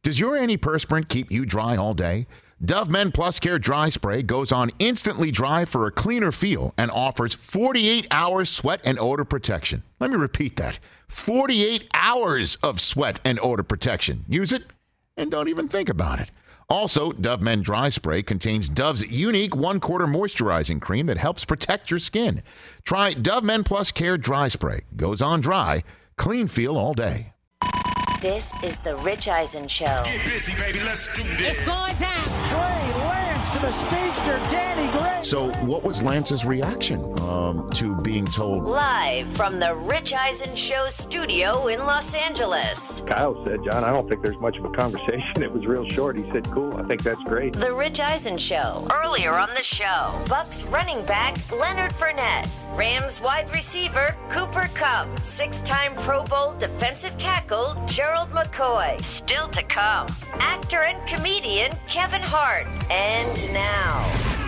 Does your antiperspirant keep you dry all day? Dove Men Plus Care Dry Spray goes on instantly dry for a cleaner feel and offers 48 hours sweat and odor protection. Let me repeat that. 48 hours of sweat and odor protection. Use it and don't even think about it. Also, Dove Men Dry Spray contains Dove's unique 1/4 moisturizing cream that helps protect your skin. Try Dove Men Plus Care Dry Spray. Goes on dry, clean feel all day. This is the Rich Eisen Show. Get busy, baby. Let's do this. It's going down. Trey Lance to the speedster, Danny Gray. So what was Lance's reaction to being told? Live from the Rich Eisen Show studio in Los Angeles. Kyle said, John, I don't think there's much of a conversation. It was real short. He said, cool. I think that's great. The Rich Eisen Show. Earlier on the show, Bucks running back Leonard Fournette. Rams wide receiver Cooper Kupp. 6-time Pro Bowl defensive tackle Gerald McCoy. Still to come, actor and comedian Kevin Hart. And now,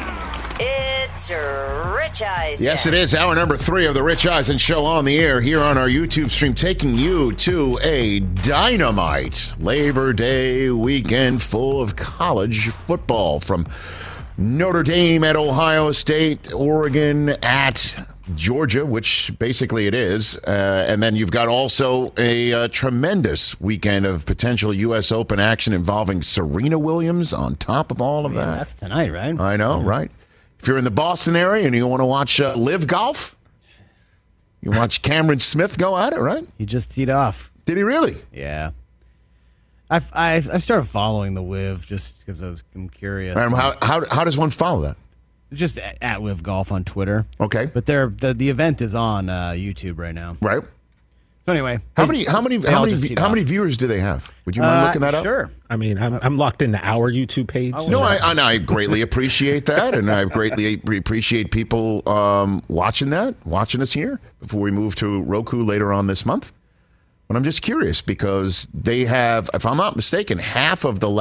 it's Rich Eisen. Yes, it is hour number 3 of the Rich Eisen Show on the air here on our YouTube stream, taking you to a dynamite Labor Day weekend full of college football from Notre Dame at Ohio State, Oregon at Georgia, which basically it is. And then you've got also a tremendous weekend of potential U.S. Open action involving Serena Williams on top of all of that. That's tonight, right? I know, right? If you're in the Boston area and you want to watch live golf, you watch Cameron Smith go at it, right? He just teed off. Did he really? Yeah. I started following the LIV just because I'm curious. How does one follow that? Just at LIV Golf on Twitter. Okay, but the event is on YouTube right now. Right. So anyway, how many viewers do they have? Would you mind looking that up? Sure. I mean, I'm locked into our YouTube page. No, I greatly appreciate that, and I greatly appreciate people watching us here before we move to Roku later on this month. But I'm just curious because they have, if I'm not mistaken, half of the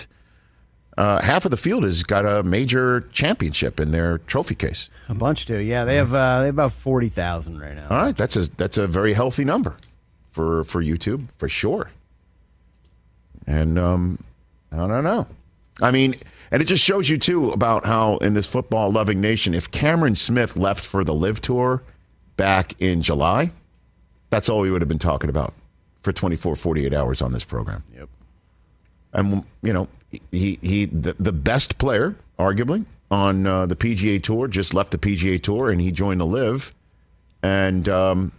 field has got a major championship in their trophy case. A bunch do, yeah. They have about 40,000 right now. All right, that's a very healthy number for YouTube for sure. And I don't know. I mean, and it just shows you too about how in this football loving nation, if Cameron Smith left for the LIV Tour back in July, that's all we would have been talking about for 48 hours on this program. Yep. And, you know, the best player, arguably, on the PGA Tour, just left the PGA Tour, and he joined the LIV. And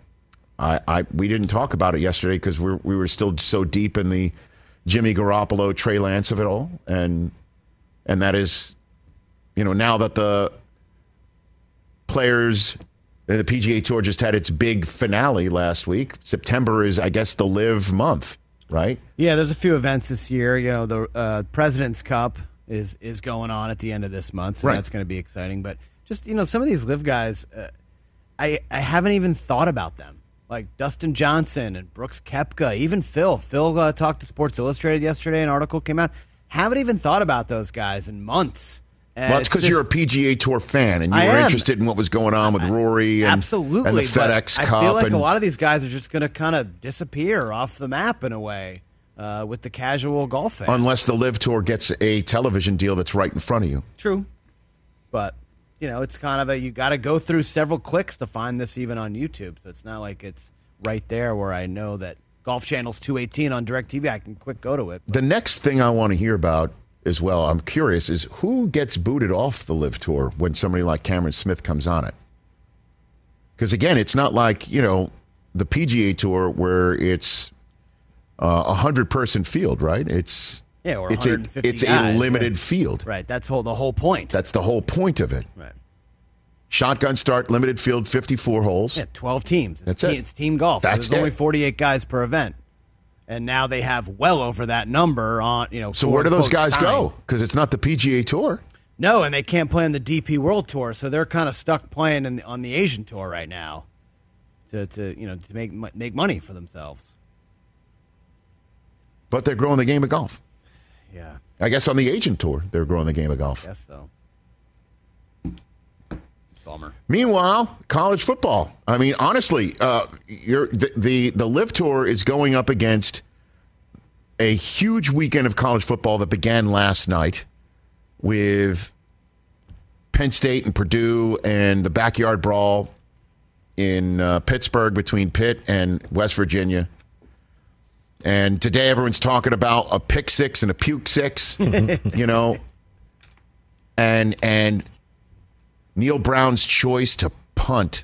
we didn't talk about it yesterday because we were still so deep in the Jimmy Garoppolo, Trey Lance of it all. And that is, you know, now that the players... The PGA Tour just had its big finale last week. September is, I guess, the LIV month, right? Yeah, there's a few events this year. You know, the President's Cup is going on at the end of this month, so that's going to be exciting. But just, you know, some of these LIV guys, I haven't even thought about them. Like Dustin Johnson and Brooks Koepka, even Phil. Phil talked to Sports Illustrated yesterday. An article came out. Haven't even thought about those guys in months. Well, that's because you're a PGA Tour fan and you were interested in what was going on with Rory and, absolutely, and the FedEx Cup. I feel like a lot of these guys are just going to kind of disappear off the map in a way with the casual golf fan. Unless the LIV Tour gets a television deal that's right in front of you. True. But, you know, it's kind of you got to go through several clicks to find this even on YouTube. So it's not like it's right there where I know that Golf Channel's 218 on DirecTV. I can quick go to it. The next thing I want to hear about as well, I'm curious, is who gets booted off the LIV Tour when somebody like Cameron Smith comes on it? Because, again, it's not like, you know, the PGA Tour where it's a 100-person field, right? It's or it's 150 it's guys, a limited field. Right, that's the whole point. That's the whole point of it. Right. Shotgun start, limited field, 54 holes. Yeah, 12 teams. That's it. It's team golf. That's so there's only 48 guys per event. And now they have well over that number on, you know. So where do those guys go? Because it's not the PGA Tour. No, and they can't play on the DP World Tour, so they're kind of stuck playing on the Asian Tour right now to make money for themselves. But they're growing the game of golf. Yeah. I guess on the Asian Tour, they're growing the game of golf. I guess so. Bummer. Meanwhile, college football. I mean, honestly, the LIV Tour is going up against a huge weekend of college football that began last night with Penn State and Purdue and the backyard brawl in Pittsburgh between Pitt and West Virginia. And today everyone's talking about a pick six and a puke six, you know. And Neil Brown's choice to punt,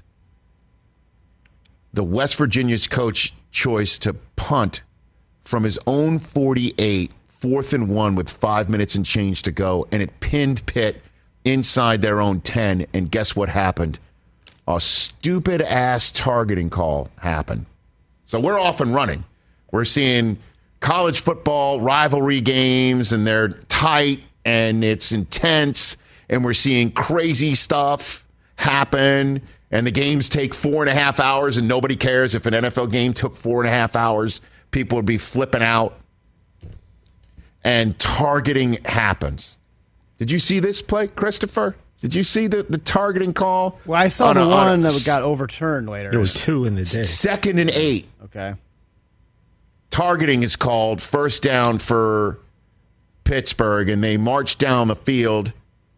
the West Virginia's coach choice to punt from his own 48, 4th and 1 with 5 minutes and change to go, and it pinned Pitt inside their own 10, and guess what happened? A stupid-ass targeting call happened. So we're off and running. We're seeing college football rivalry games, and they're tight, and it's intense, and we're seeing crazy stuff happen, and the games take 4.5 hours, and nobody cares if an NFL game took 4.5 hours. People would be flipping out, and targeting happens. Did you see this play, Christopher? Did you see the targeting call? Well, I saw the one that got overturned later. There was 2 in the day. 2nd and 8. Okay. Targeting is called, first down for Pittsburgh, and they march down the field.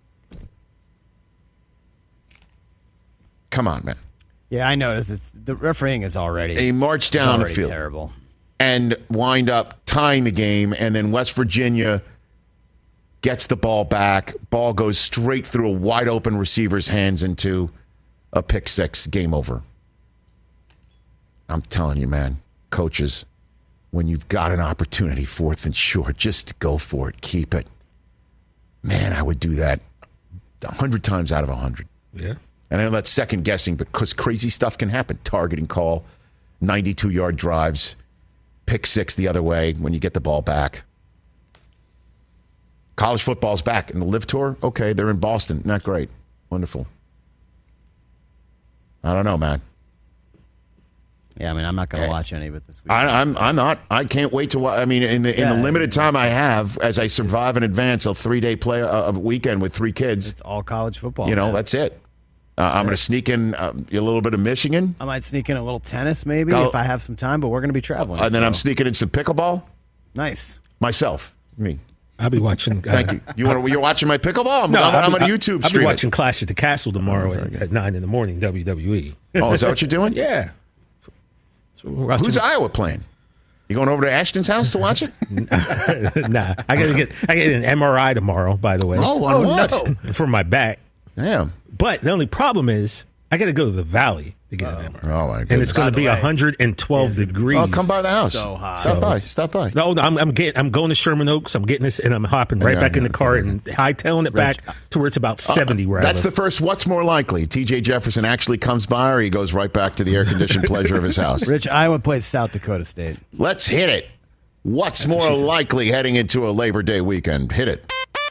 Come on, man. Yeah, I noticed. The refereeing is already. They march down the field. Terrible. And wind up tying the game, and then West Virginia gets the ball back. Ball goes straight through a wide open receiver's hands into a pick six. Game over. I'm telling you, man, coaches, when you've got an opportunity 4th and short, just go for it. Keep it. Man, I would do that 100 times out of 100. Yeah. And I know that's second guessing because crazy stuff can happen. Targeting call, 92-yard drives, pick six the other way when you get the ball back. College football's back in the Live Tour. Okay, they're in Boston. Not great. Wonderful. I don't know, man. Yeah, I mean, I'm not going to watch any of it this week. I'm not. I can't wait to watch. I mean, in the limited time I have, as I survive and advance a 3-day play a weekend with 3 kids. It's all college football. You know, that's it. I'm going to sneak in a little bit of Michigan. I might sneak in a little tennis maybe if I have some time, but we're going to be traveling. And then I'm sneaking in some pickleball. Nice. Myself. Me. I'll be watching. Thank you. You're watching my pickleball? I'm on YouTube stream. I'll be watching Clash at the Castle tomorrow at 9 in the morning, WWE. Oh, is that what you're doing? Yeah. Who's Iowa playing? You going over to Ashton's house to watch it? Nah. I got to get an MRI tomorrow, by the way. Oh, what? No. For my back. Damn. But the only problem is I got to go to the Valley to get an MRI. Oh, my goodness. And it's going to be 112 degrees. Oh, come by the house. So hot. Stop by. No, I'm going to Sherman Oaks. I'm getting this, and I'm hopping right back in the car and hightailing it back to where it's about 70 where I live. That's the first what's more likely. TJ Jefferson actually comes by, or he goes right back to the air-conditioned pleasure of his house? Rich, Iowa plays South Dakota State. Let's hit it. What's more likely heading into a Labor Day weekend? Hit it.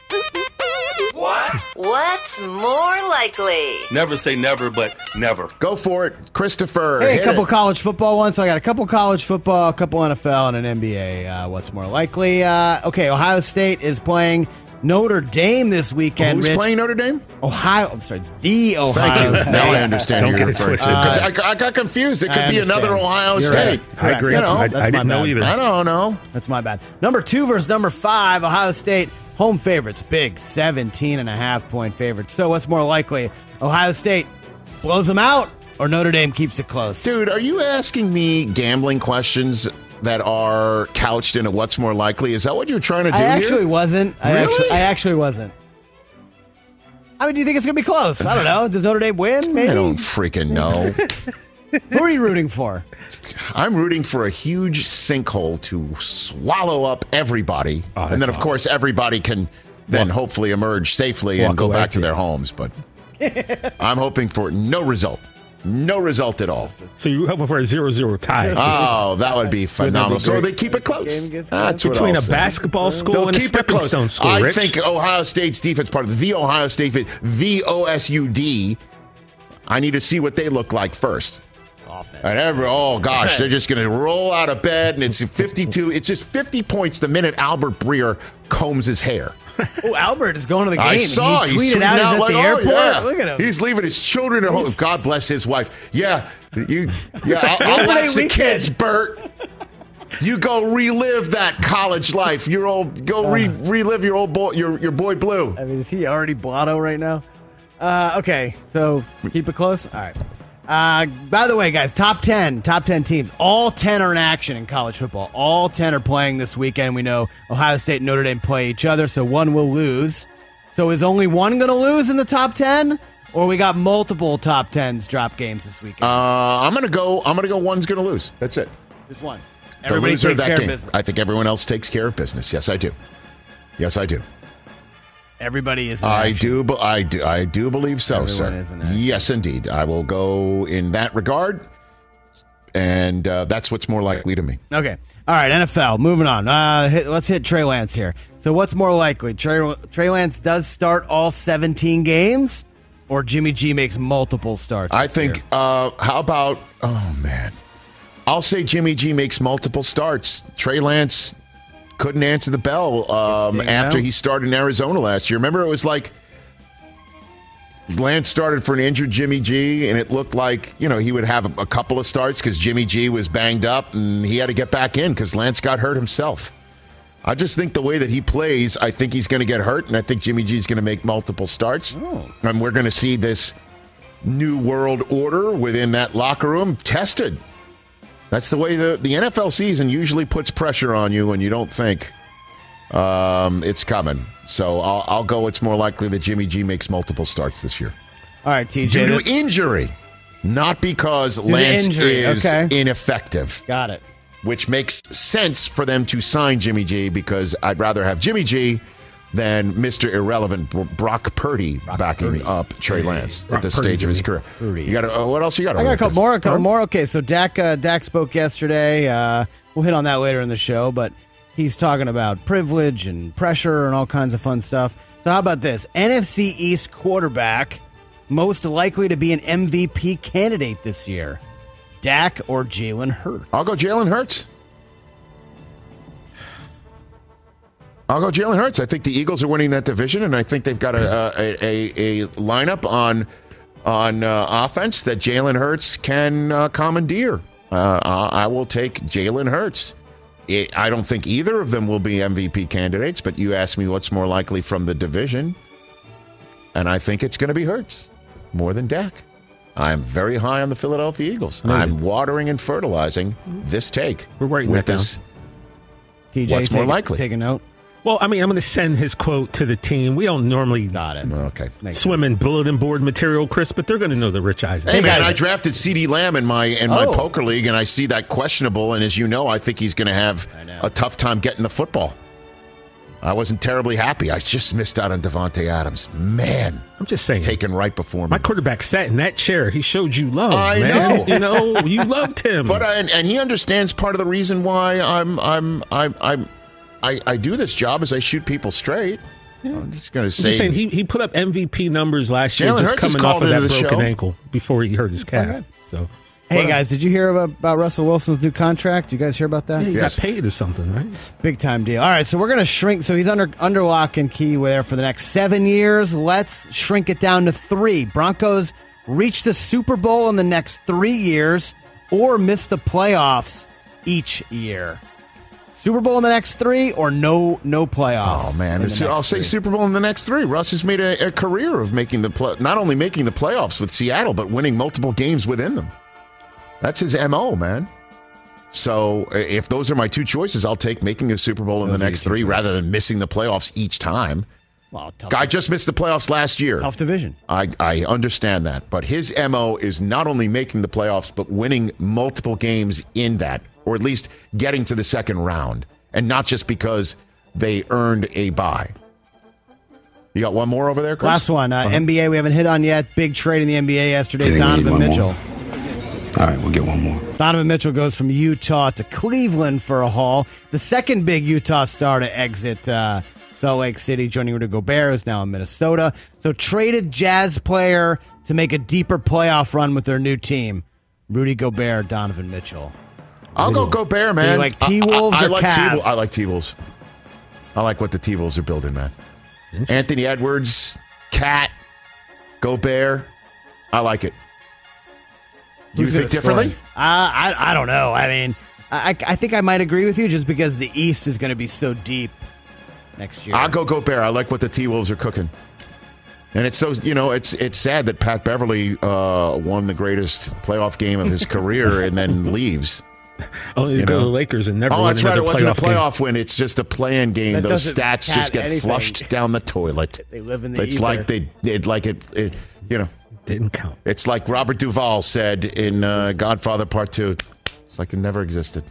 What's more likely? Never say never, but never. Go for it, Christopher. Hey, hit a couple it. college football ones. So I got a couple college football, a couple NFL, and an NBA. What's more likely? Okay, Ohio State is playing Notre Dame this weekend. Who's Rich. playing Notre Dame? The Ohio Thank State. you. Now I understand who you're referring to. Because I got confused. It could be another Ohio State. Right. I agree. I didn't know either. I don't know. That's my bad. Number 2 versus number 5. Ohio State home favorites. Big 17.5-point favorites. So what's more likely? Ohio State blows them out or Notre Dame keeps it close? Dude, are you asking me gambling questions that are couched in a what's more likely? Is that what you're trying to do I actually here? wasn't. Really? I actually wasn't. I mean, do you think it's going to be close? I don't know. Does Notre Dame win? Maybe. I don't freaking know. Who are you rooting for? I'm rooting for a huge sinkhole to swallow up everybody. And then, of course, everybody can then hopefully emerge safely and go back to their homes. But I'm hoping for no result. No result at all. So you're hoping for a 0-0 tie. Oh, that would be phenomenal. So they keep it close. That's between a basketball school and a stepping stone school, I Rich. think Ohio State's defense, part of the Ohio State, the OSUD, I need to see what they look like first. And oh gosh, they're just going to roll out of bed, and it's 52. It's just 50 points the minute Albert Breer combs his hair. Oh, Albert is going to the game. I saw. He tweeted out he's at the airport. Yeah. Look at him. He's leaving his children at home. God bless his wife. Yeah, I'll watch the kids, Bert. You go relive that college life. Relive your old boy, your boy Blue. I mean, is he already blotto right now? Okay, so keep it close. All right. By the way, guys, top 10 teams. All 10 are in action in college football. All 10 are playing this weekend. We know Ohio State and Notre Dame play each other, so one will lose. So is only one going to lose in the top 10? Or we got multiple top 10s drop games this weekend? I'm gonna go one's gonna lose. That's it. Just one. Everybody loser takes of that care game. of business. I think everyone else takes care of business. Yes, I do. Everybody is in I action. do believe so, Everyone sir. is in action. Yes, indeed. I will go in that regard, and that's what's more likely to me. Okay. All right, NFL. Moving on. Let's hit Trey Lance here. So what's more likely? Trey Lance does start all 17 games, or Jimmy G makes multiple starts? I think, how about, oh, man. I'll say Jimmy G makes multiple starts. Trey Lance couldn't answer the bell after he started in Arizona last year. Remember, it was like Lance started for an injured Jimmy G, and it looked like, he would have a couple of starts because Jimmy G was banged up, and he had to get back in because Lance got hurt himself. I just think the way that he plays, I think he's going to get hurt, and I think Jimmy G is going to make multiple starts. And we're going to see this new world order within that locker room tested. That's the way the NFL season usually puts pressure on you when you don't think it's coming. So I'll go it's more likely that Jimmy G makes multiple starts this year. All right, TJ. Due to injury, not because Lance is ineffective. Got it. Which makes sense for them to sign Jimmy G because I'd rather have Jimmy G than Mr. Irrelevant Brock Purdy backing up Trey Lance at this stage of his career. You got what else you got? I got a couple more. Okay, so Dak spoke yesterday. We'll hit on that later in the show, but he's talking about privilege and pressure and all kinds of fun stuff. So how about this? NFC East quarterback most likely to be an MVP candidate this year. Dak or Jalen Hurts? I'll go Jalen Hurts. I think the Eagles are winning that division, and I think they've got a lineup on offense that Jalen Hurts can commandeer. I will take Jalen Hurts. I don't think either of them will be MVP candidates, but you asked me what's more likely from the division, and I think it's going to be Hurts more than Dak. I'm very high on the Philadelphia Eagles. I'm watering and fertilizing this take. We're writing that down. TJ, what's more likely? Take a note. Well, I mean, I'm going to send his quote to the team. We don't normally swim in bulletin board material, Chris, but they're going to know the Rich Eisen. Hey, man, I drafted CeeDee Lamb in my poker league, and I see that questionable, and as you know, I think he's going to have a tough time getting the football. I wasn't terribly happy. I just missed out on Devontae Adams. Man. I'm just saying. Taken right before me. My quarterback sat in that chair. He showed you love, I man. know. You loved him. But and he understands part of the reason why I do this job is I shoot people straight. Yeah. I'm just going to say. I'm just saying, he put up MVP numbers last year just coming off of that broken ankle before he hurt his calf. Okay. So. Hey, guys, did you hear about Russell Wilson's new contract? You guys hear about that? Yeah, he got paid or something, right? Big time deal. All right, so we're going to shrink. So he's under lock and key there for the next 7 years. Let's shrink it down to 3. Broncos reach the Super Bowl in the next 3 years or miss the playoffs each year. Super Bowl in the next 3 or no playoffs? Oh, man. I'll say Super Bowl in the next 3. Russ has made a career of making not only making the playoffs with Seattle, but winning multiple games within them. That's his MO, man. So if those are my 2 choices, I'll take making a Super Bowl in the next 3 rather than missing the playoffs each time. Well, Guy just missed the playoffs last year. Tough division. I understand that. But his MO is not only making the playoffs, but winning multiple games in that, or at least getting to the second round, and not just because they earned a bye. You got one more over there, Chris? Last one. NBA we haven't hit on yet. Big trade in the NBA yesterday. Donovan Mitchell. All right, we'll get one more. Donovan Mitchell goes from Utah to Cleveland for a haul. The second big Utah star to exit Salt Lake City, joining Rudy Gobert, who's now in Minnesota. So traded Jazz player to make a deeper playoff run with their new team. Rudy Gobert, Donovan Mitchell. I'll go Gobert, man. Do you like T-Wolves or Cavs? I like T-Wolves. I like what the T-Wolves are building, man. Anthony Edwards, Cat, Gobert. I like it. You think differently? I don't know. I mean, I think I might agree with you just because the East is going to be so deep next year. I'll go Gobert. I like what the T-Wolves are cooking. And it's so, it's sad that Pat Beverly won the greatest playoff game of his career and then leaves. Only to go to the Lakers and never win that's right. It wasn't a playoff game. win. It's just a play-in game. Those stats just get flushed down the toilet. They live in the It's ether. like it didn't count. It's like Robert Duvall said in Godfather Part 2. It's like it never existed.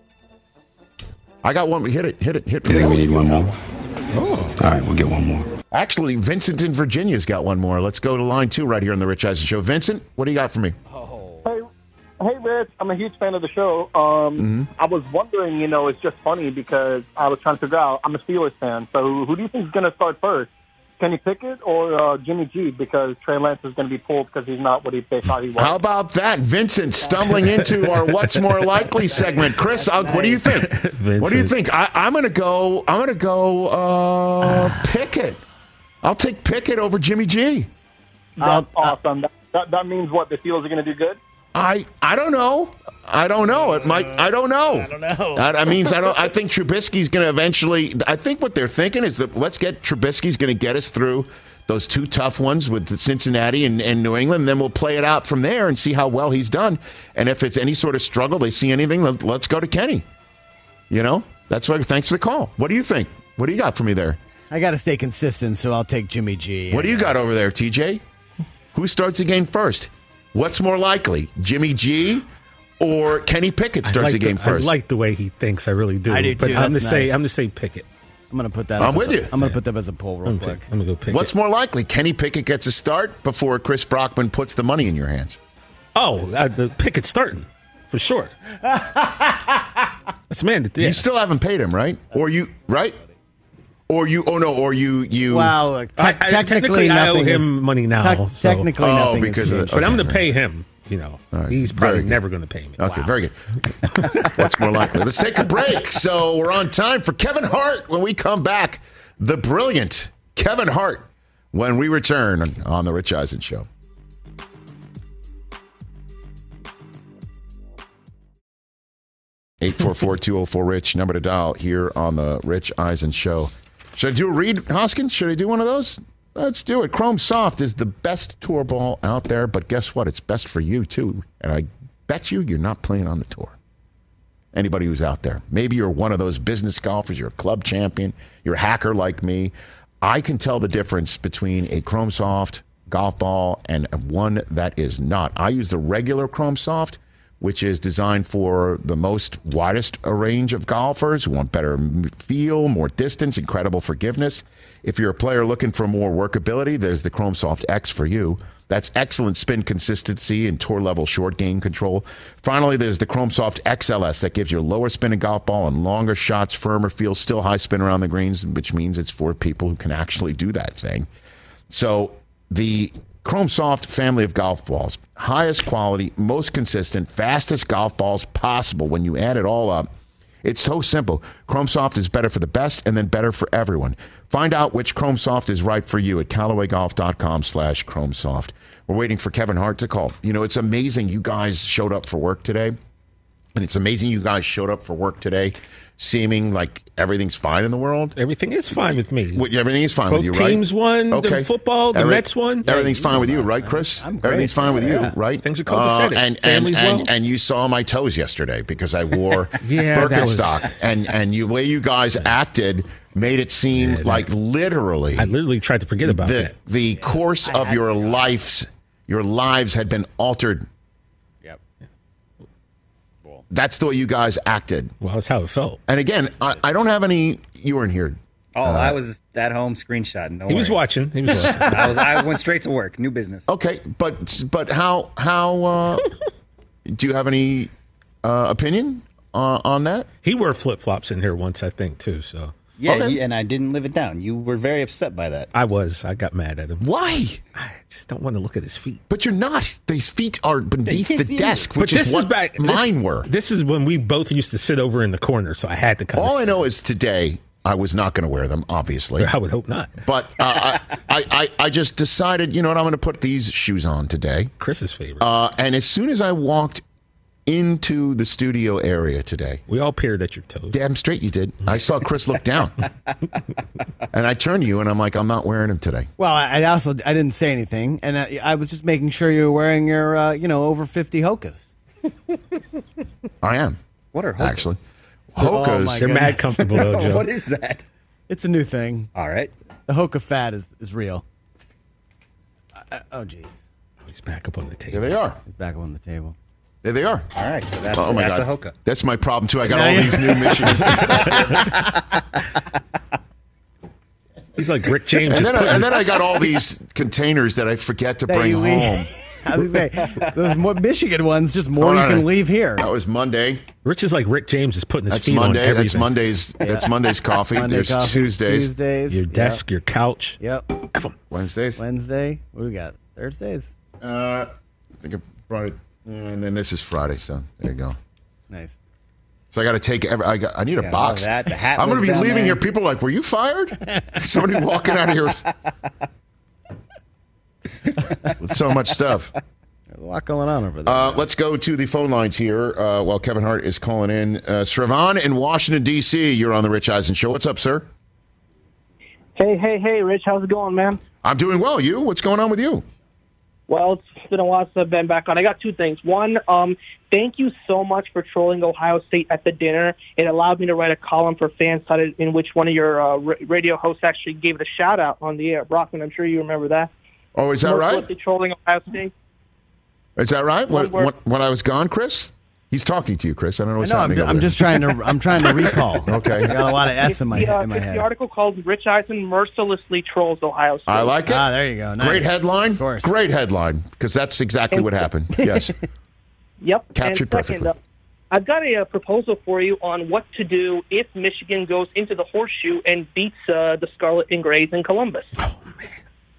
I got one. Hit it. You think we need one more? Oh. All right, we'll get one more. Actually, Vincent in Virginia's got one more. Let's go to line 2 right here on the Rich Eisen Show. Vincent, what do you got for me? Hey, Rich, I'm a huge fan of the show. I was wondering, it's just funny because I was trying to figure out, I'm a Steelers fan, so who do you think is going to start first? Kenny Pickett or Jimmy G? Because Trey Lance is going to be pulled because he's not what they thought he was. How about that? Vincent stumbling into our What's More Likely segment. Chris, what do you think? Vincent. What do you think? I'm going to go Pickett. I'll take Pickett over Jimmy G. That's awesome. That means what? The Steelers are going to do good? I don't know. It might. I don't know. That means I think Trubisky's going to eventually. I think what they're thinking is that Trubisky's going to get us through those 2 tough ones with Cincinnati and New England. And then we'll play it out from there and see how well he's done. And if it's any sort of struggle, they see anything, let's go to Kenny. That's why. Thanks for the call. What do you think? What do you got for me there? I got to stay consistent, so I'll take Jimmy G. What do you got over there, TJ? Who starts the game first? What's more likely, Jimmy G or Kenny Pickett starts the game first? I like the way he thinks. I really do. I do too. But I'm That's going nice. to say Pickett. I'm going to put that. I'm with you. I'm going to put that as a poll real quick. I'm going to go Pickett. What's more likely, Kenny Pickett gets a start before Chris Brockman puts the money in your hands? Oh, the Pickett starting for sure. That's mandatory. You still haven't paid him, right? Or you, right? Or you? Oh no! Or you? Well, technically, I owe him money now. Technically, nothing. Because of but I'm going to pay him. Right. He's probably never going to pay me. Okay, very good. What's more likely? Let's take a break. So we're on time for Kevin Hart. When we come back, the brilliant Kevin Hart. When we return on the Rich Eisen Show. (844-204-RICH) number to dial here on the Rich Eisen Show. Should I do a read, Hoskins? Should I do one of those? Let's do it. Chrome Soft is the best tour ball out there, but guess what? It's best for you, too. And I bet you're not playing on the tour. Anybody who's out there. Maybe you're one of those business golfers. You're a club champion. You're a hacker like me. I can tell the difference between a Chrome Soft golf ball and one that is not. I use the regular Chrome Soft, which is designed for the widest range of golfers who want better feel, more distance, incredible forgiveness. If you're a player looking for more workability, there's the Chrome Soft X for you. That's excellent spin consistency and tour-level short game control. Finally, there's the Chrome Soft XLS that gives you a lower spinning golf ball and longer shots, firmer feel, still high spin around the greens, which means it's for people who can actually do that thing. So the Chrome Soft family of golf balls, highest quality, most consistent, fastest golf balls possible. When you add it all up, it's so simple. Chrome Soft is better for the best and then better for everyone. Find out which Chrome Soft is right for you at CallawayGolf.com/Chrome Soft. We're waiting for Kevin Hart to call. It's amazing you guys showed up for work today. And it's amazing you guys showed up for work today seeming like everything's fine in the world. Everything is fine with me. Everything is fine with you, right? Both teams won. Okay. The football, the Mets won. Everything's fine with you, right, Chris? Everything's fine with you, right? Things are copacetic. And you saw my toes yesterday because I wore Birkenstock. And the way you guys acted made it seem like literally. I literally tried to forget about that. The course of your lives had been altered. That's the way you guys acted. Well, that's how it felt. And again, I don't have any. You weren't here. Oh, I was at home screenshotting. He was watching. I went straight to work. New business. Okay, but how do you have any opinion on that? He wore flip flops in here once, I think, too. So yeah, and I didn't live it down. You were very upset by that. I was. I got mad at him. Why? I just don't want to look at his feet. But you're not. These feet are beneath the desk, which is what mine were. This is when we both used to sit over in the corner, so I had to come. All I know is today I was not going to wear them, obviously. I would hope not. But I just decided, you know what, I'm going to put these shoes on today. Chris's favorite. And as soon as I walked into the studio area today. We all peered at your toes. Damn straight you did. I saw Chris look down. And I turned to you and I'm like, I'm not wearing them today. Well, I didn't say anything, and I was just making sure you were wearing your over 50 Hokas. I am. What are Hokas? Actually, Hokas. They're mad comfortable, though, Joe. What is that? It's a new thing. All right. The Hoka fad is real. Oh, jeez. He's back up on the table. There they are. He's back up on the table. There they are. All right. So that's, oh my that's God. a Hoka. That's my problem, too. I got all these new Michigan. He's like Rick James. And then I got all these containers that I forget to bring home. I was going to say, those Michigan ones, just more you can leave here. That was Monday. Rich is like Rick James is putting his feet on everything. That's Monday's coffee. There's coffee, Tuesdays. Your desk, your couch. Yep. Wednesdays. Wednesday. What do we got? Thursdays. I think I brought it. And then this is Friday, so there you go. Nice. So I got to take. I need a box. The hat I'm going to be leaving there. here. People are like, were you fired? Somebody walking out of here with so much stuff. There's a lot going on over there. Let's go to the phone lines here while Kevin Hart is calling in. Sravan in Washington, D.C., you're on the Rich Eisen Show. What's up, sir? Hey, Rich. How's it going, man? I'm doing well. You? What's going on with you? Well, it's been a while since I've been back on. I got two things. One, thank you so much for trolling Ohio State at the dinner. It allowed me to write a column for FanSided in which one of your radio hosts actually gave it a shout-out on the air. Brockman, I'm sure you remember that. Oh, is that right? Trolling Ohio State. Is that right? When I was gone, Chris? He's talking to you, Chris. I don't know what's happening. I'm just trying to recall. Okay. I got a lot of S in my head. The article called Rich Eisen mercilessly trolls Ohio State. I like it. There you go. Nice. Great headline. Of course. Great headline, because that's exactly what happened. Yes. Yep. Captured perfectly. I've got a proposal for you on what to do if Michigan goes into the horseshoe and beats the Scarlet and Grays in Columbus. Oh, man.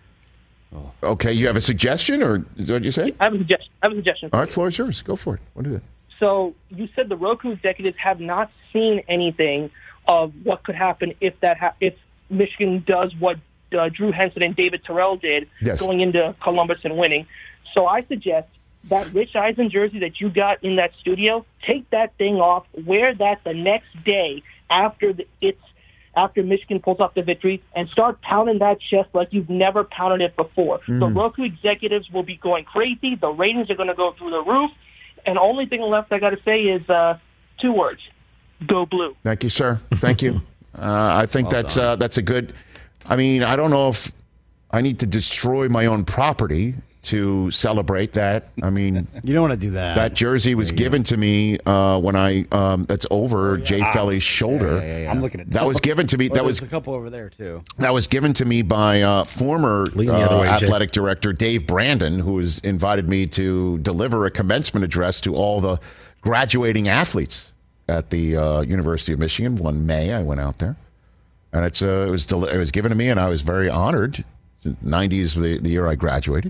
Okay, you have a suggestion, or is that what you say? I have a suggestion. All right, floor is yours. Go for it. What is it? So you said the Roku executives have not seen anything of what could happen if if Michigan does what Drew Henson and David Terrell did, going into Columbus and winning. So I suggest that Rich Eisen jersey that you got in that studio, take that thing off, wear that the next day after Michigan pulls off the victory, and start pounding that chest like you've never pounded it before. The Roku executives will be going crazy. The ratings are going to go through the roof. And the only thing left I got to say is 2 words: go blue. Thank you, sir. Thank you. I think that's a good. I mean, I don't know if I need to destroy my own property to celebrate that. I mean, you don't want to do that. That jersey was given to me when I. That's over Jay Felly's shoulder. Yeah. I'm looking at that. Was given to me. That was a couple over there too. That was given to me by former athletic director Dave Brandon, who has invited me to deliver a commencement address to all the graduating athletes at the University of Michigan. One May, I went out there, and it was given to me, and I was very honored. 90s the year I graduated.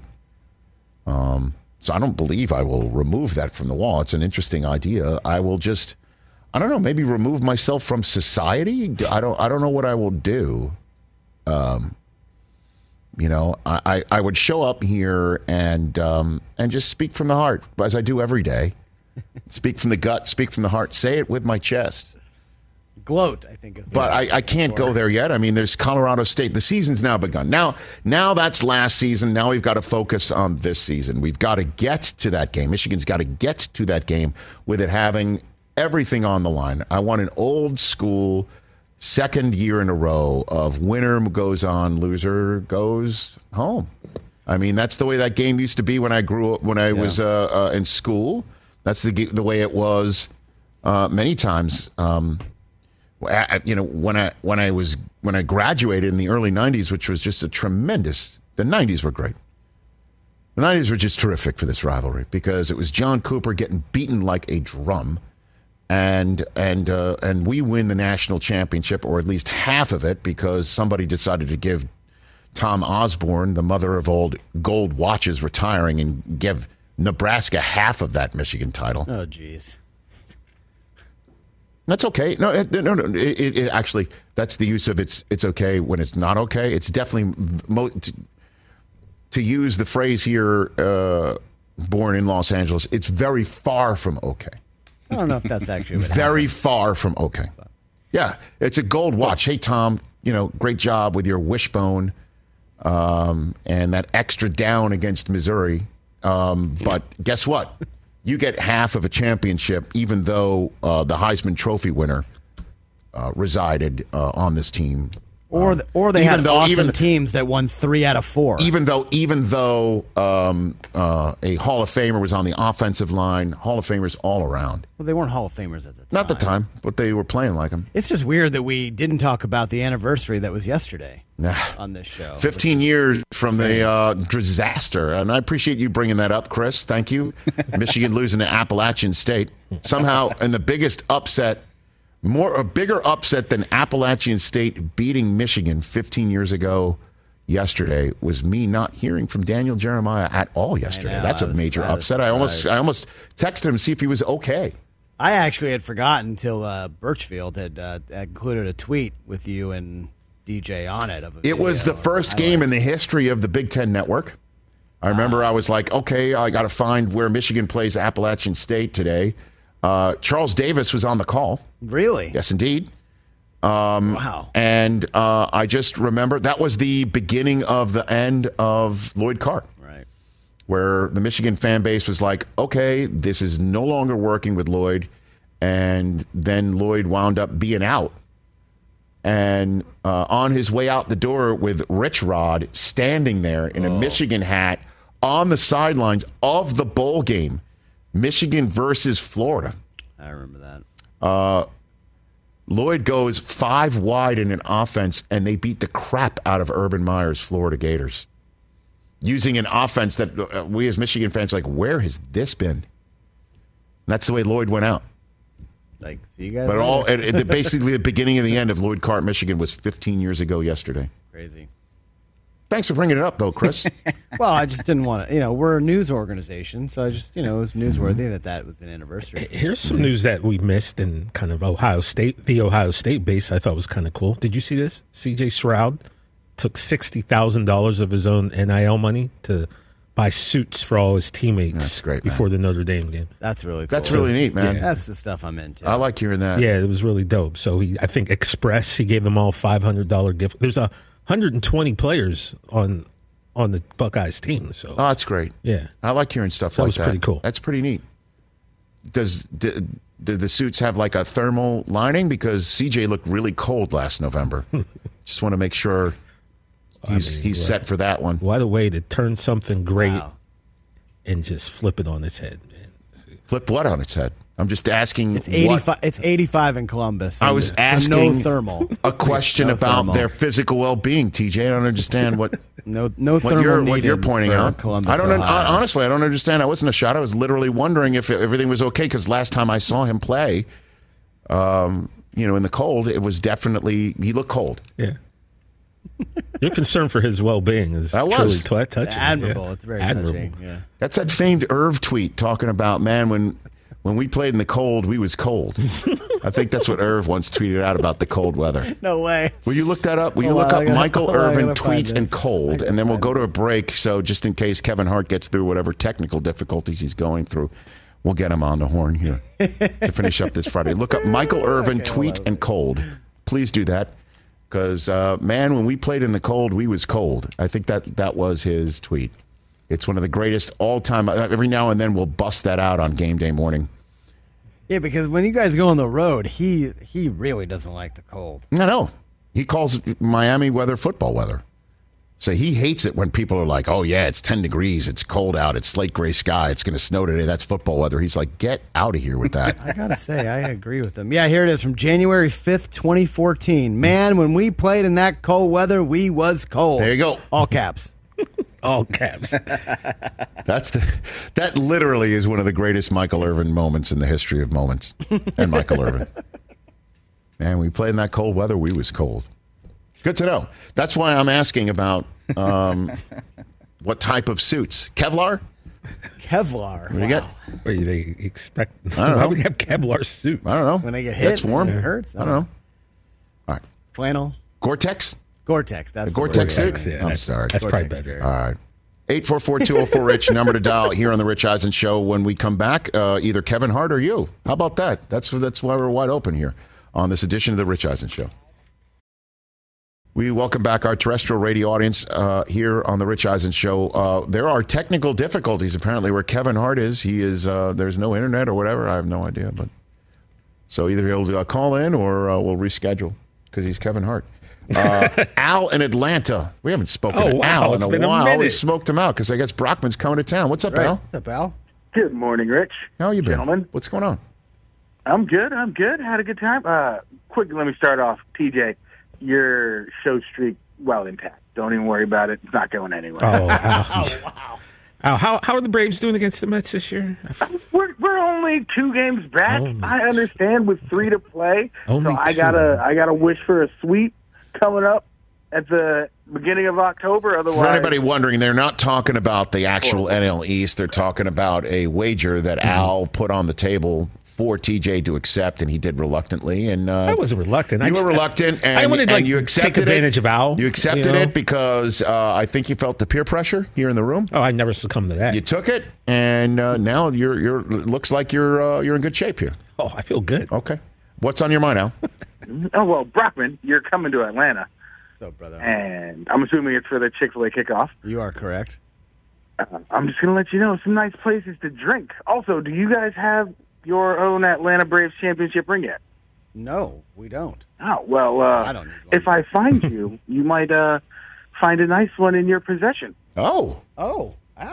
So I don't believe I will remove that from the wall. It's an interesting idea. I will just, I don't know, maybe remove myself from society. I don't know what I will do. I would show up here and just speak from the heart, as I do every day. Speak from the gut, speak from the heart, say it with my chest. Gloat, I think is. But I can't go there yet. I mean, there's Colorado State. The season's now begun. Now that's last season. Now we've got to focus on this season. We've got to get to that game. Michigan's got to get to that game with it having everything on the line. I want an old school second year in a row of winner goes on, loser goes home. I mean, that's the way that game used to be when I grew up, when I was in school. That's the way it was many times. When I graduated in the early 90s, which was just the 90s were great. The 90s were just terrific for this rivalry because it was John Cooper getting beaten like a drum, and we win the national championship, or at least half of it, because somebody decided to give Tom Osborne, the mother of old gold watches, retiring, and give Nebraska half of that Michigan title. Oh, geez. That's okay. No. It actually, that's the use of it's okay when it's not okay. It's definitely to use the phrase here born in Los Angeles. It's very far from okay. I don't know if that's actually what very happened. far from okay. Yeah, it's a gold watch. Hey, Tom, great job with your wishbone and that extra down against Missouri. But guess what? You get half of a championship, even though the Heisman Trophy winner resided on this team. Or they had awesome teams that won 3 out of 4. Even though a Hall of Famer was on the offensive line, Hall of Famers all around. Well, they weren't Hall of Famers at the time. Not the time, but they were playing like them. It's just weird that we didn't talk about the anniversary that was yesterday on this show. 15 years from the disaster. And I appreciate you bringing that up, Chris. Thank you. Michigan losing to Appalachian State. Somehow, in the biggest upset, a bigger upset than Appalachian State beating Michigan 15 years ago yesterday was me not hearing from Daniel Jeremiah at all yesterday. That's a major upset. I almost texted him to see if he was okay. I actually had forgotten until Birchfield had included a tweet with you and DJ on it. It was the first game in the history of the Big Ten Network. I remember I was like, okay, I got to find where Michigan plays Appalachian State today. Charles Davis was on the call. Really? Yes, indeed. Wow. And I just remember that was the beginning of the end of Lloyd Carr. Right. Where the Michigan fan base was like, okay, this is no longer working with Lloyd. And then Lloyd wound up being out. And on his way out the door with Rich Rod standing there in a Michigan hat on the sidelines of the bowl game. Michigan versus Florida. I remember that. Lloyd goes 5 wide in an offense, and they beat the crap out of Urban Meyer's Florida Gators. Using an offense that we as Michigan fans are like, where has this been? And that's the way Lloyd went out. Like, see you guys. But basically the beginning and the end of Lloyd Carr at Michigan was 15 years ago yesterday. Crazy. Thanks for bringing it up, though, Chris. Well, I just didn't want to. We're a news organization, so I just, it was newsworthy that was an anniversary. Here's some news that we missed in kind of Ohio State. The Ohio State base I thought was kind of cool. Did you see this? C.J. Stroud took $60,000 of his own NIL money to buy suits for all his teammates. That's great, before the Notre Dame game. That's really cool. That's really neat, man. Yeah. That's the stuff I'm into. I like hearing that. Yeah, it was really dope. So I think Express, he gave them all $500 gift. There's 120 players on the Buckeyes team. So that's great. Yeah, I like hearing stuff so like that. That was pretty cool. That's pretty neat. Do the suits have like a thermal lining? Because CJ looked really cold last November. Just want to make sure he's set for that one. What a way to turn something great and just flip it on its head, man. Flip what on its head? I'm just asking. It's 85. It's 85 in Columbus. I was asking no thermal. A question about their physical well-being. TJ, I don't understand what no thermal what you're pointing out. Columbus, honestly, I don't understand. I wasn't a shot. I was literally wondering if everything was okay because last time I saw him play, in the cold, it was definitely he looked cold. Yeah. Your concern for his well-being is truly touching. Admirable. Yeah. It's very admirable. touching. Yeah. That's that famed Irv tweet talking about, man, when we played in the cold, we was cold. I think that's what Irv once tweeted out about the cold weather. No way. Will you look that up? Will you look up Michael Irvin tweet and cold, and then we'll go to a break. So just in case Kevin Hart gets through whatever technical difficulties he's going through, we'll get him on the horn here to finish up this Friday. Look up Michael Irvin tweet and cold. Please do that. Because, man, when we played in the cold, we was cold. I think that was his tweet. It's one of the greatest all-time. Every now and then we'll bust that out on game day morning. Yeah, because when you guys go on the road, he really doesn't like the cold. No. He calls Miami weather football weather. So he hates it when people are like, oh, yeah, it's 10 degrees. It's cold out. It's slate gray sky. It's going to snow today. That's football weather. He's like, get out of here with that. I got to say, I agree with him. Yeah, here it is from January 5th, 2014. Man, when we played in that cold weather, we was cold. There you go. All caps. All caps. That literally is one of the greatest Michael Irvin moments in the history of moments. And Michael Irvin. Man, we played in that cold weather, we was cold. Good to know. That's why I'm asking about what type of suits. Kevlar? Kevlar. What do you get? What do they expect? I don't know. Why would you have Kevlar suit? I don't know. When they get hit, it's warm. It hurts. I don't know. All right. Flannel. Gore-Tex? Gore-Tex. That's the Gore-Tex suit? Yeah, I'm sorry. That's probably better. All right. 844-204-RICH, number to dial here on the Rich Eisen Show. When we come back, either Kevin Hart or you. How about that? That's why we're wide open here on this edition of the Rich Eisen Show. We welcome back our terrestrial radio audience here on the Rich Eisen Show. There are technical difficulties apparently where Kevin Hart is. He is there's no internet or whatever. I have no idea, but so either he'll call in or we'll reschedule because he's Kevin Hart. Al in Atlanta. We haven't spoken to Al in a while. We smoked him out because I guess Brockman's coming to town. What's up, Al? What's up, Al? Good morning, Rich. How you been? Gentlemen. What's going on? I'm good. Had a good time. Quick, let me start off. TJ, your show streak well intact. Don't even worry about it. It's not going anywhere. Oh, wow. Al, how are the Braves doing against the Mets this year? We're only 2 games back. I understand with 3 to play. Only so I gotta wish for a sweep coming up at the beginning of October. Otherwise, for anybody wondering, they're not talking about the actual NL East. They're talking about a wager that Al put on the table for TJ to accept, and he did reluctantly. And I wasn't reluctant. You were reluctant, and I wanted you accepted take advantage of Al. You accepted it because I think you felt the peer pressure here in the room. Oh, I never succumbed to that. You took it, and now you're looks like you're in good shape here. Oh, I feel good. Okay, what's on your mind, Al? Oh, well, Brockman, you're coming to Atlanta. What's up, brother? And I'm assuming it's for the Chick-fil-A kickoff. You are correct. I'm just going to let you know some nice places to drink. Also, do you guys have your own Atlanta Braves championship ring yet? No, we don't. Oh, well, I don't need one. If I find you, you might find a nice one in your possession. Oh, Al.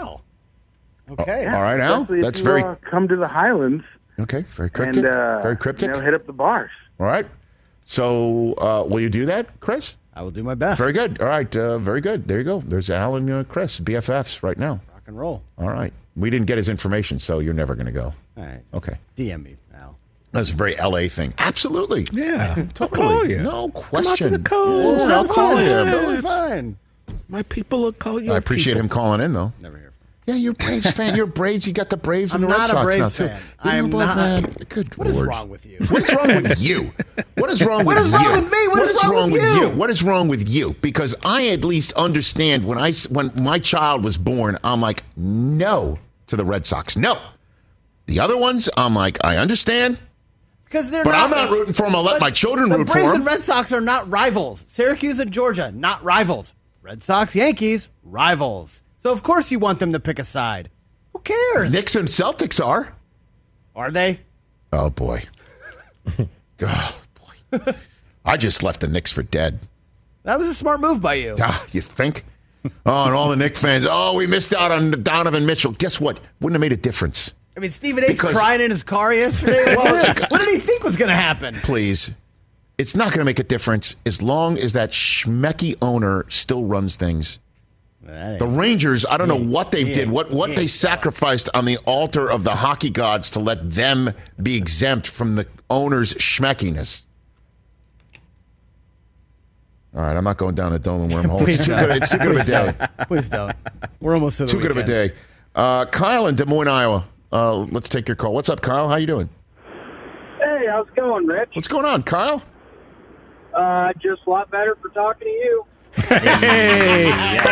Okay. All right, Al. Especially That's if you, very come to the Highlands. Okay, very cryptic. And, very cryptic. Hit up the bars. All right. So, will you do that, Chris? I will do my best. Very good. All right. Very good. There you go. There's Al and Chris, BFFs right now. Rock and roll. All right. We didn't get his information, so you're never going to go. All right. Okay. DM me, Al. That's a very LA thing. Absolutely. Yeah. Totally. Call you. No question. Come out to the coast. I'll call you. Totally fine. My people will call you. I appreciate him calling in, though. Never hear from him. Yeah, you're a Braves fan. You're Braves. You got the Braves and I'm the Red not a Sox Braves now, fan. too. I am not. Man. Good What is Lord. wrong with you? What is wrong with you? What is wrong with you? What is wrong with me? What is wrong with you? What is wrong with you? Because I at least understand when my child was born, I'm like, no to the Red Sox. No. The other ones, I'm like, I understand. Because they're but not. I'm not rooting for them. I'll let my children root for them. The Braves and Red Sox are not rivals. Syracuse and Georgia, not rivals. Red Sox, Yankees, rivals. So of course you want them to pick a side. Who cares? Knicks and Celtics are. Are they? Oh, boy. Oh, boy. I just left the Knicks for dead. That was a smart move by you. You think? Oh, and all the Knicks fans, we missed out on Donovan Mitchell. Guess what? Wouldn't have made a difference. I mean, Stephen A's crying in his car yesterday. What did he think was going to happen? Please. It's not going to make a difference as long as that schmecky owner still runs things. The Rangers, I don't know what they did, what they sacrificed on the altar of the hockey gods to let them be exempt from the owner's schmeckiness. All right, I'm not going down the Dolan wormhole. It's too good of a day. Please don't. We're almost to the weekend. Too good of a day. Kyle in Des Moines, Iowa. Let's take your call. What's up, Kyle? How you doing? Hey, how's it going, Rich? What's going on, Kyle? Just a lot better for talking to you. Hey!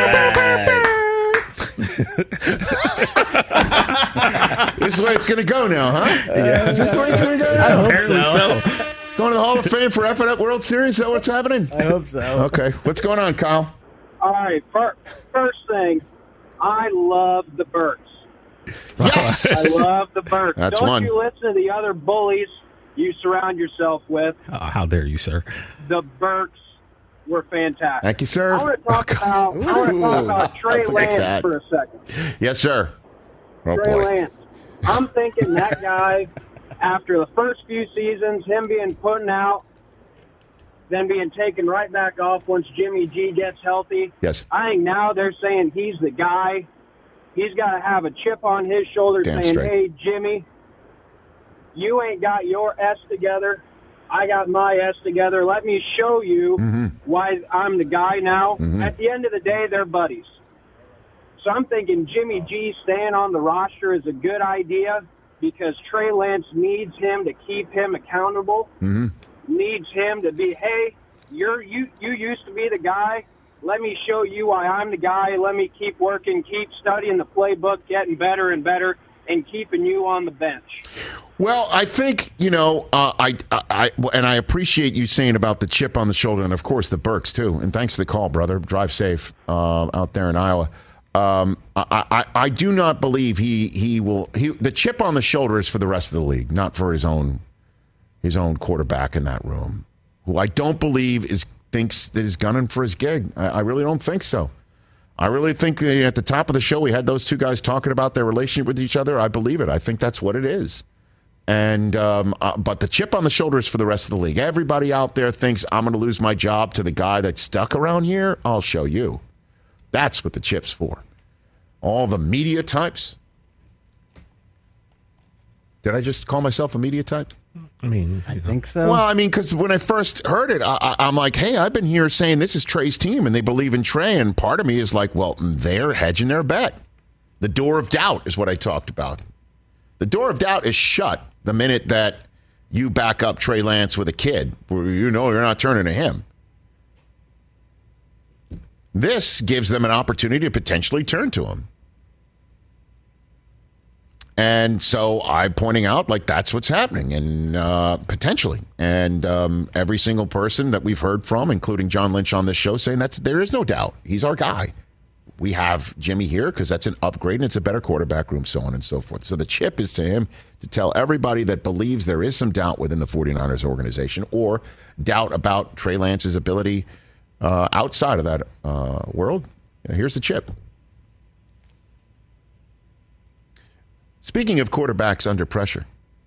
This is the way it's going to go now, huh? Is this the way it's going to go? I hope so. Going to the Hall of Fame for effing up World Series? Is that what's happening? I hope so. Okay. What's going on, Kyle? All right. First thing, I love the Burks. Yes! I love the Burks. That's Don't one. you listen to the other bullies you surround yourself with. How dare you, sir? The Burks were fantastic. Thank you, sir. I want to talk about Trey Lance for a second. Yes, sir. Oh, Trey boy. Lance. I'm thinking that guy, after the first few seasons, him being put out, then being taken right back off once Jimmy G gets healthy. Yes. I think now they're saying he's the guy. He's got to have a chip on his shoulder saying, straight. hey, Jimmy, you ain't got your S together. I got my S together. Let me show you why I'm the guy now. At the end of the day, they're buddies. So I'm thinking Jimmy G staying on the roster is a good idea because Trey Lance needs him to keep him accountable, needs him to be, hey, you used to be the guy. Let me show you why I'm the guy. Let me keep working, keep studying the playbook, getting better and better, and keeping you on the bench. Well, I think, I appreciate you saying about the chip on the shoulder, and of course the Burks too. And thanks for the call, brother. Drive safe out there in Iowa. I do not believe he will. The chip on the shoulder is for the rest of the league, not for his own quarterback in that room, who I don't believe thinks that he's gunning for his gig. I really don't think so. I really think at the top of the show we had those two guys talking about their relationship with each other. I believe it. I think that's what it is. And but the chip on the shoulder is for the rest of the league. Everybody out there thinks I'm going to lose my job to the guy that's stuck around here. I'll show you. That's what the chip's for. All the media types. Did I just call myself a media type? I mean, I think so. Well, I mean, because when I first heard it, I'm like, hey, I've been here saying this is Trey's team, and they believe in Trey. And part of me is like, well, they're hedging their bet. The door of doubt is what I talked about. The door of doubt is shut the minute that you back up Trey Lance with a kid, where you're not turning to him. This gives them an opportunity to potentially turn to him. And so I'm pointing out, like, that's what's happening, and potentially. And every single person that we've heard from, including John Lynch on this show, saying there is no doubt. He's our guy. We have Jimmy here because that's an upgrade and it's a better quarterback room, so on and so forth. So the chip is to him to tell everybody that believes there is some doubt within the 49ers organization or doubt about Trey Lance's ability outside of that world. Here's the chip. Speaking of quarterbacks under pressure,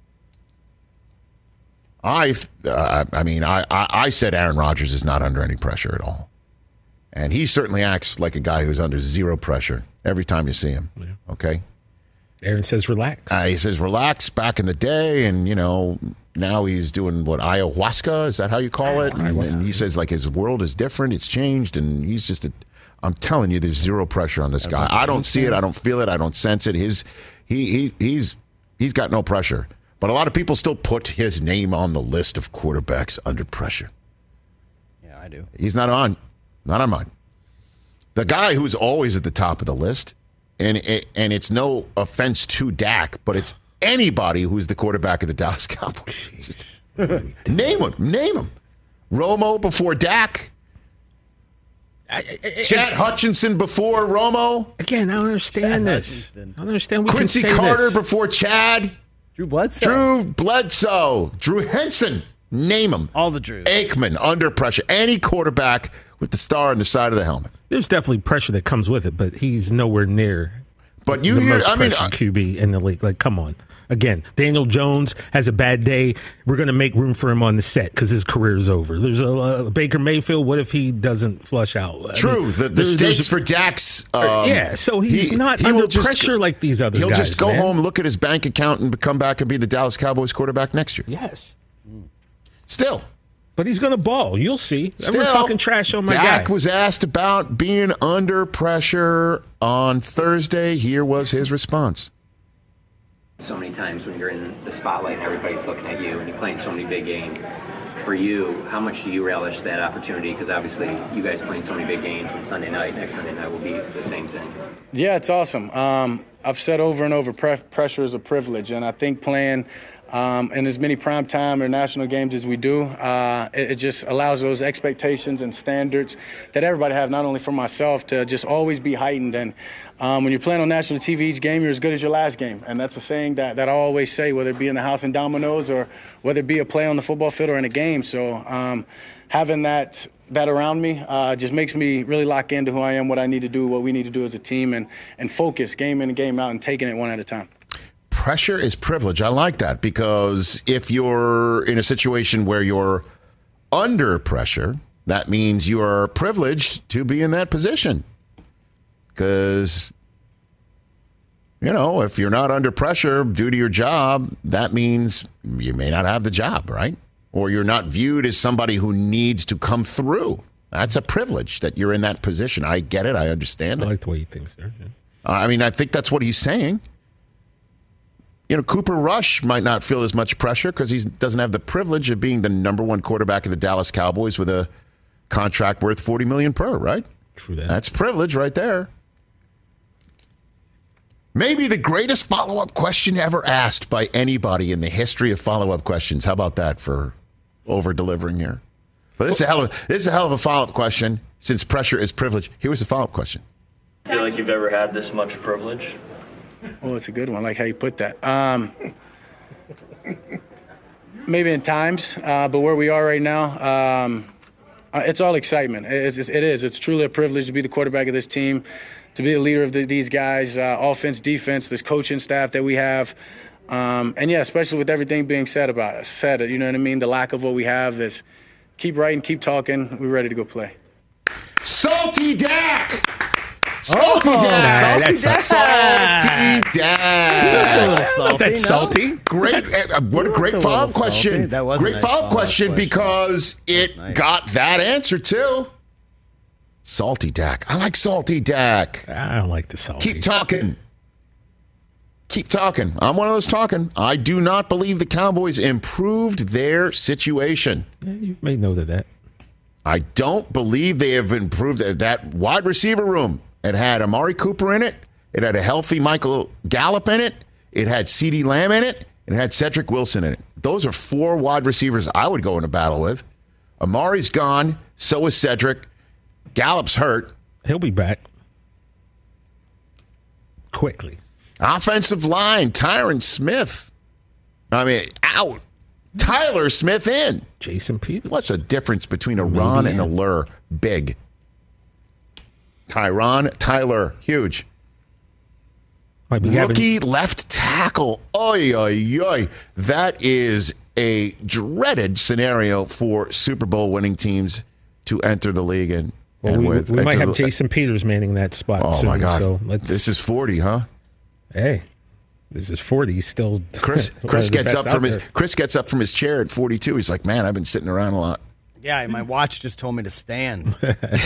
I said Aaron Rodgers is not under any pressure at all. And he certainly acts like a guy who's under zero pressure every time you see him. Yeah. Okay? Aaron says relax. He says relax back in the day, and, now he's doing, ayahuasca? Is that how you call it? And he says, like, his world is different. It's changed, and he's just I'm telling you, there's zero pressure on this guy. I don't see it. I don't feel it. I don't sense it. He's got no pressure. But a lot of people still put his name on the list of quarterbacks under pressure. Yeah, I do. He's not on mine. The guy who's always at the top of the list, and it's no offense to Dak, but it's anybody who's the quarterback of the Dallas Cowboys. Name him. Romo before Dak. Chad Hutchinson before Romo. Again, I don't understand this. I don't understand. Quincy Carter before Chad. Drew Bledsoe. Drew Henson. Name them. All the Drews. Aikman under pressure. Any quarterback with the star on the side of the helmet. There's definitely pressure that comes with it, but he's nowhere near. But the most pressured QB in the league. Like, come on. Again, Daniel Jones has a bad day. We're going to make room for him on the set because his career is over. There's a Baker Mayfield. What if he doesn't flush out? True. The stakes for Dak's. So he's not under pressure like these other guys. He'll just go home, look at his bank account, and come back and be the Dallas Cowboys quarterback next year. Yes. Still. But he's going to ball. You'll see. We're talking trash on my guy. Dak was asked about being under pressure on Thursday. Here was his response. So many times when you're in the spotlight and everybody's looking at you and you're playing so many big games, for you, how much do you relish that opportunity? Because obviously you guys playing so many big games, and next Sunday night will be the same thing. Yeah, it's awesome. I've said over and over, pressure is a privilege, and I think playing in as many primetime or national games as we do, it just allows those expectations and standards that everybody have, not only for myself, to just always be heightened. And when you're playing on national TV, each game, you're as good as your last game. And that's a saying that I always say, whether it be in the house in Domino's or whether it be a play on the football field or in a game. So having that around me just makes me really lock into who I am, what I need to do, what we need to do as a team, and focus game in and game out and taking it one at a time. Pressure is privilege. I like that, because if you're in a situation where you're under pressure, that means you are privileged to be in that position. Because, if you're not under pressure due to your job, that means you may not have the job, right? Or you're not viewed as somebody who needs to come through. That's a privilege that you're in that position. I get it. I understand it. I like the way he thinks there. Yeah. I think that's what he's saying. Cooper Rush might not feel as much pressure because he doesn't have the privilege of being the number one quarterback of the Dallas Cowboys with a contract worth $40 million per, right? True that. That's privilege right there. Maybe the greatest follow-up question ever asked by anybody in the history of follow-up questions. How about that for over-delivering here? But this is a hell of a follow-up question since pressure is privilege. Here was a follow-up question. Feel like you've ever had this much privilege? Oh, it's a good one. I like how you put that. Maybe in times, but where we are right now, it's all excitement. It is. It's truly a privilege to be the quarterback of this team, to be the leader of these guys, offense, defense, this coaching staff that we have. And, yeah, especially with everything being said about us. You know what I mean? The lack of what we have is keep writing, keep talking. We're ready to go play. Salty Dak! Salty Dak! Salty Dak! That's salty. Great. What a great follow-up question. That was a great nice follow-up question question. because it got that answer, too. Salty Dak. I like Salty Dak. I don't like the salty. Keep talking. Keep talking. I'm one of those talking. I do not believe the Cowboys improved their situation. Yeah, you've made note of that. I don't believe they have improved that wide receiver room. It had Amari Cooper in it. It had a healthy Michael Gallup in it. It had CeeDee Lamb in it. It had Cedric Wilson in it. Those are 4 wide receivers I would go into battle with. Amari's gone. So is Cedric. Gallup's hurt. He'll be back quickly. Offensive line, Tyron Smith. Out. Tyler Smith in. Jason Peters. What's the difference between a Ron and a Lur? Big. Tyler, huge. Rookie left tackle. Oy, oy, oy. That is a dreaded scenario for Super Bowl winning teams to enter the league in. Well, we might have Jason Peters manning that spot soon. Oh, my God. So this is 40, huh? Hey, this is 40. He's still Chris gets up from his chair at 42. He's like, man, I've been sitting around a lot. Yeah, my watch just told me to stand.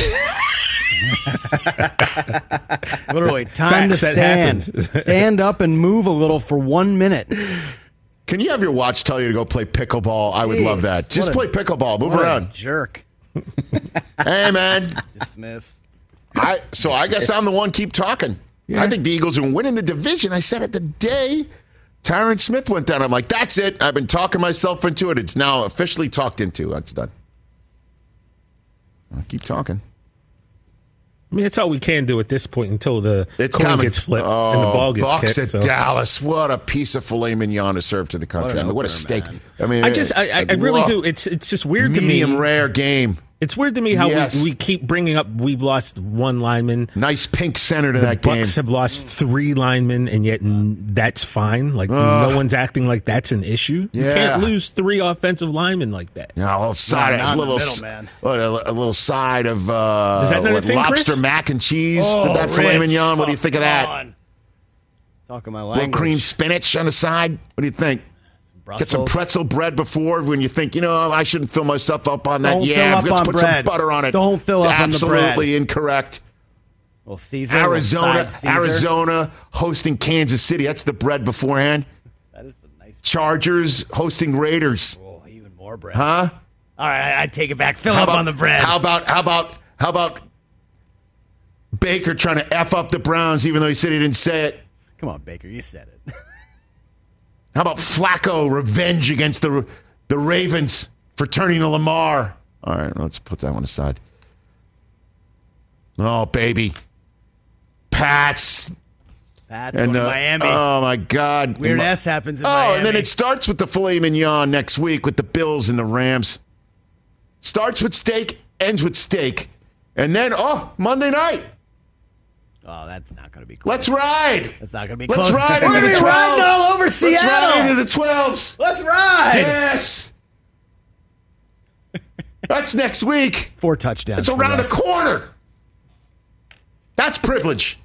Literally, time to stand. Stand up and move a little for 1 minute. Can you have your watch tell you to go play pickleball? I would love that. Just play pickleball. Move around. Jerk. Hey, man. Dismiss. I guess I'm the one. Keep talking. Yeah. I think the Eagles are winning the division. I said it the day Tyron Smith went down. I'm like, that's it. I've been talking myself into it. It's now officially talked into. It's done. I'll keep talking. I mean, it's all we can do at this point until the coin gets flipped and the ball gets Bucks kicked. At Dallas. What a piece of filet mignon to serve to the country. What a steak. Man. I mean, I really do. It's just weird to me. Medium rare game. It's weird to me how we keep bringing up we've lost 1 lineman. Nice pink center to that game. The Bucks have lost 3 linemen, and yet that's fine. Like, no one's acting like that's an issue. Yeah. You can't lose 3 offensive linemen like that. Yeah, a little side, a little side of Is that not a thing, lobster Chris? mac and cheese to that filet mignon. What do you think of that? Talking my A language. little cream spinach on the side. What do you think? Get some pretzel bread before when you think, I shouldn't fill myself up on that. Don't Yeah, fill up let's on put bread. some butter on it. Don't fill up on the bread. Absolutely incorrect. Well, Caesar. Arizona hosting Kansas City. That's the bread beforehand. That is a nice. Chargers hosting Raiders. Oh, even more bread. Huh? All right, I take it back. Fill up on the bread. How about Baker trying to F up the Browns even though he said he didn't say it? Come on, Baker, you said it. How about Flacco revenge against the Ravens for turning to Lamar? All right, let's put that one aside. Oh, baby. Pats and Miami. Oh, my God. Weird ass happens in Miami. And then it starts with the filet mignon next week with the Bills and the Rams. Starts with steak, ends with steak. And then, Monday night. Oh, that's not going to be close. Let's ride. That's not going to be Let's close. ride We're into going the to be 12s. riding all over Seattle. Let's ride into the 12s. Let's ride. Yes. That's next week. 4 touchdowns. It's around the corner. That's privilege.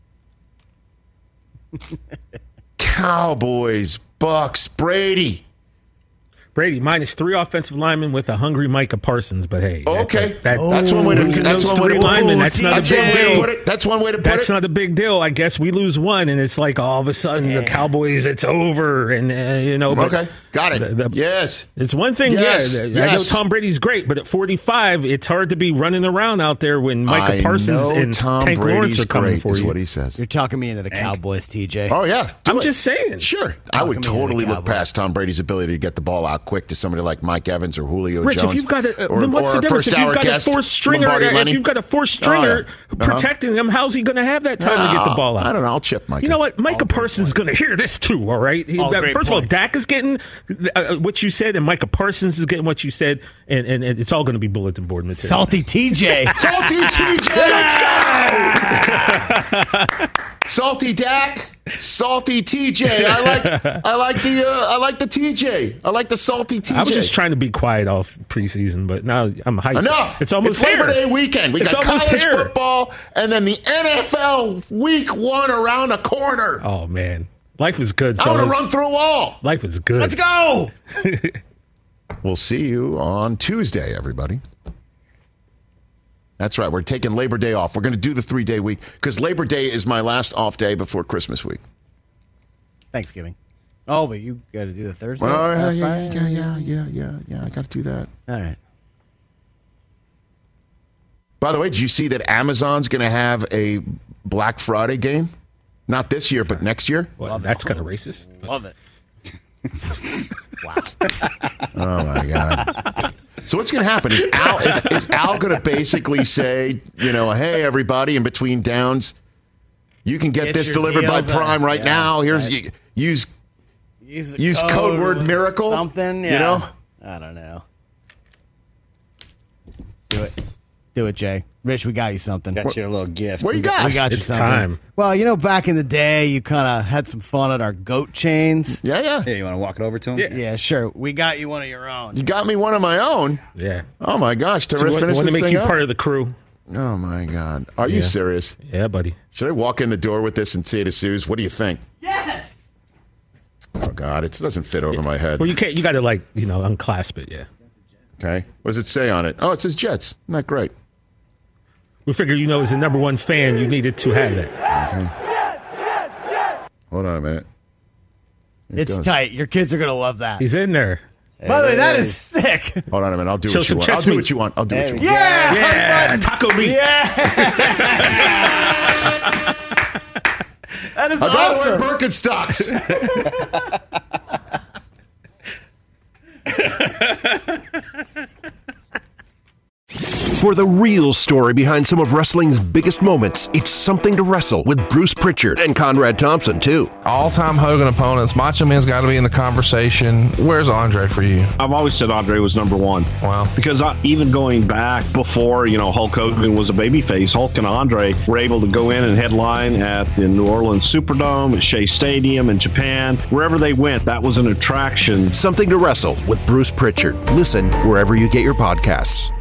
Cowboys, Bucks, Brady. Brady minus 3 offensive linemen with a hungry Micah Parsons, but hey, Okay. that's one way to losing that's those one way 3 to linemen. That's not a big deal. That's one way to put it. That's not a big deal. I guess we lose 1, and it's like all of a sudden the Cowboys, it's over, and But Okay, Got it. Yes. It's one thing, Yes. I know Tom Brady's great, but at 45, it's hard to be running around out there when Micah Parsons and Tank Lawrence are coming for is you. what he says. You're talking me into the Cowboys, TJ. Oh, yeah. I'm just saying. Sure. I would totally look past Tom Brady's ability to get the ball out quick to somebody like Mike Evans or Julio Rich, Jones. if you've got then what's the difference? If you've got a fourth stringer, protecting him, how's he going to have that time to get the ball out? I don't know. I'll chip Micah. You know what? Micah Parsons is going to hear this too, all right? First of all, Dak is getting what you said, and Micah Parsons is getting what you said, and it's all going to be bulletin board material. Salty TJ. Salty TJ, let's go! Salty Dak, salty TJ. I like the TJ. I like the salty TJ. I was just trying to be quiet all preseason, but now I'm hyped. Enough. It's almost it's here. Labor Day weekend. We got college football and then the NFL week 1 around the corner. Oh man, life is good. I want to run through them all. Life is good. Let's go. We'll see you on Tuesday, everybody. That's right. We're taking Labor Day off. We're going to do the 3-day week because Labor Day is my last off day before Christmas week. Thanksgiving. Oh, but you got to do the Thursday. Well, yeah. I got to do that. All right. By the way, did you see that Amazon's going to have a Black Friday game? Not this year, but next year. Well, that's kind of racist. Love it. Wow. Oh my God. So what's going to happen? Is Al going to basically say, hey, everybody, in between downs, you can get this delivered by Prime right now. Here's use code word miracle. Something, yeah. I don't know. Do it, Jay. Rich, we got you something. Got you a little gift. What you got? We got you It's something. time. Well, back in the day, you kind of had some fun at our goat chains. Yeah. Hey, you want to walk it over to him? Yeah, sure. We got you one of your own. You got me one of my own? Yeah. Oh, my gosh. To finish want to this make thing you up? part of the crew. Oh, my God. Are you serious? Yeah, buddy. Should I walk in the door with this and say to Suze, what do you think? Yes! Oh, God. It doesn't fit over my head. Well, you can't. You got to unclasp it. Yeah. Okay. What does it say on it? Oh, it says Jets. Isn't that great? We figure, as the number one fan, you needed to have it. Okay. Hold on a minute. It's tight. Your kids are going to love that. He's in there. By the way, that is sick. Hold on a minute. I'll do what you want. I'll do what you want. Yeah. Taco meat. Yeah. That is I gotta awesome. wear Birkenstocks. For the real story behind some of wrestling's biggest moments, it's Something to Wrestle with Bruce Pritchard and Conrad Thompson, too. All-time Hogan opponents. Macho Man's got to be in the conversation. Where's Andre for you? I've always said Andre was number one. Wow. Because even going back before, Hulk Hogan was a babyface, Hulk and Andre were able to go in and headline at the New Orleans Superdome, at Shea Stadium in Japan. Wherever they went, that was an attraction. Something to Wrestle with Bruce Pritchard. Listen wherever you get your podcasts.